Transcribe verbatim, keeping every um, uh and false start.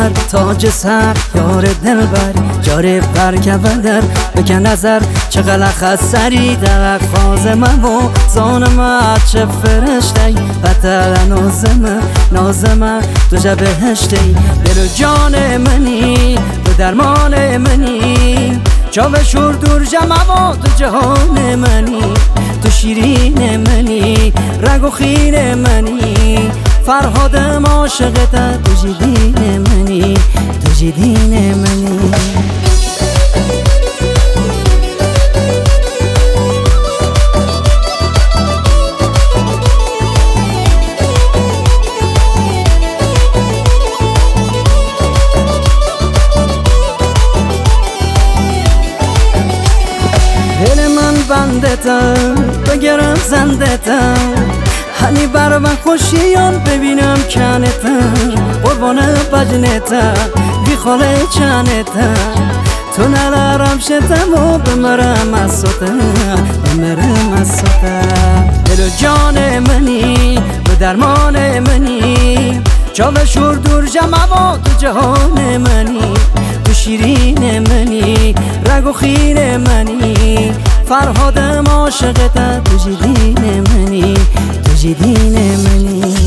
سر تاج سر یار دلبر جاره برکبندر بکن نظر چقدر خسری در خواز من و زانم چه فرشتی بطر نازم نازم تو جا بهشتی دل و جان منی تو درمان منی چاو شور دور جمع و تو جهان منی تو شیرین منی رگ و خین منی فرهادم عاشقت تو جدین منی تو جدین منی دل من بندتم بگرم زندتم هنی بر من خوشیان ببینم کنتم قربان بجنتم بی خاله چنتم تو نلارم شتم و بمرم از سوتم بمرم از سوتم دل و جان منی به درمان منی چاو شور دور جمع و تو جهان منی تو شیرین منی رگ و خین منی فرهادم عاشقت تو جدین منی تو جدین منی